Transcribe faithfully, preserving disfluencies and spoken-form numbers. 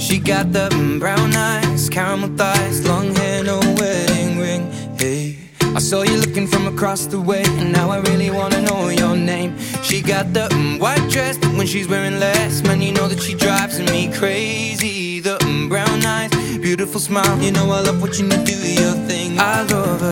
She got the mm, brown eyes, caramel thighs, long hair, no wedding ring. Hey, I saw you looking from across the way, and now I really wanna know your name. She got the mm, white dress, but when she's wearing less, man, you know that she drives me crazy. The mm, brown eyes, beautiful smile, you know I love watching you do your thing. I love her.